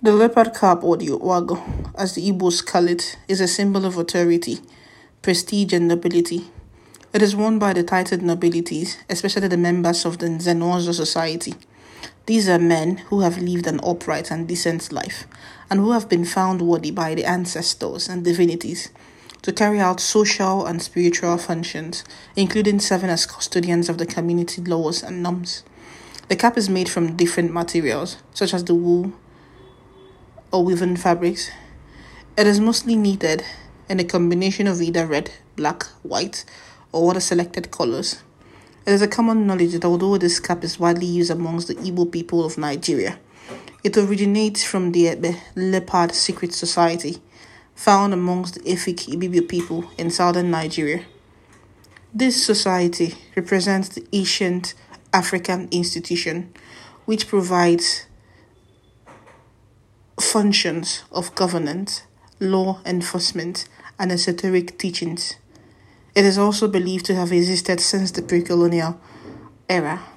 The leopard cap, or the Owago, as the Igbos call it, is a symbol of authority, prestige, and nobility. It is worn by the titled nobilities, especially the members of the Nzenozo society. These are men who have lived an upright and decent life, and who have been found worthy by the ancestors and divinities to carry out social and spiritual functions, including serving as custodians of the community laws and norms. The cap is made from different materials, such as the wool or woven fabrics. It is mostly knitted in a combination of either red, black, white, or other selected colors. It is a common knowledge that although this cap is widely used amongst the Igbo people of Nigeria, it originates from the Ebe Leopard Secret Society, found amongst the Efik Ibibio people in southern Nigeria. This society represents the ancient African institution which provides functions of governance, law enforcement, and esoteric teachings. It is also believed to have existed since the pre-colonial era.